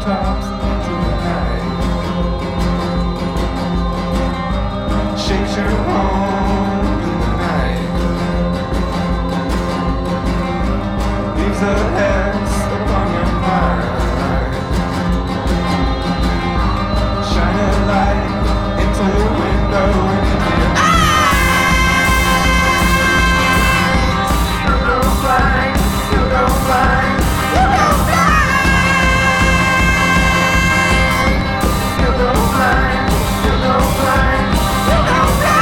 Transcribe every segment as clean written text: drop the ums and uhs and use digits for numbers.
tops into the night. Shakes your home in the night. Leaves a hex upon your mind. Shine a light into the window and into your You'll go blind, you'll go blind, you'll go blind. You'll go blind, you'll go blind, you'll go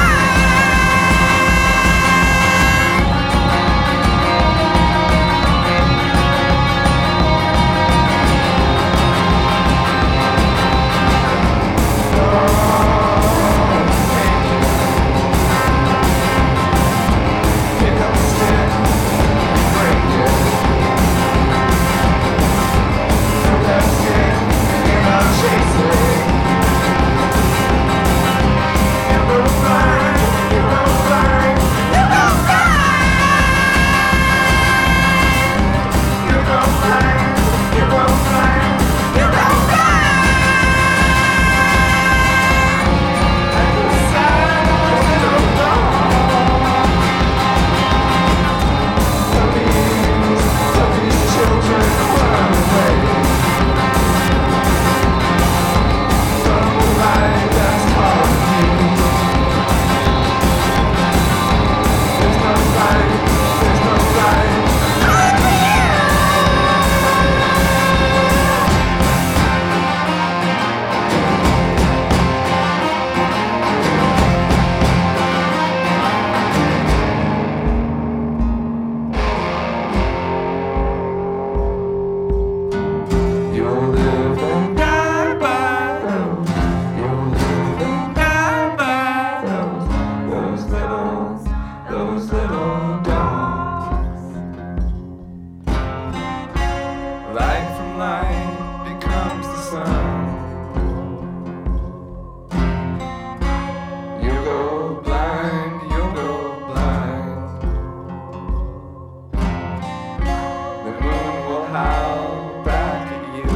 pick up the stick, break it. Throw that stick and I'll chase it. You'll go blind, you'll go blind, you'll go blind. You'll go blind, you'll go blind, you'll go blind. At the side of the dawn. Tell these children run away from the light that's calling you. There's no light, there's no light. You'll live and die by those. You'll live and die by those little dogs. Light from light becomes the sun. You'll go blind, you'll go blind. The moon will howl back at you.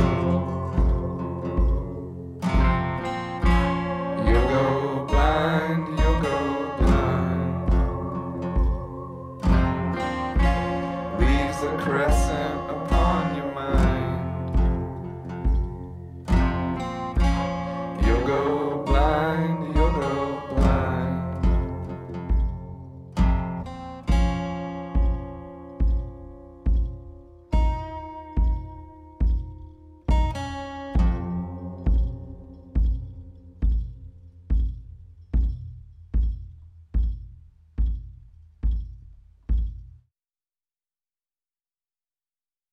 You'll go blind, you'll go blind. Leaves a crest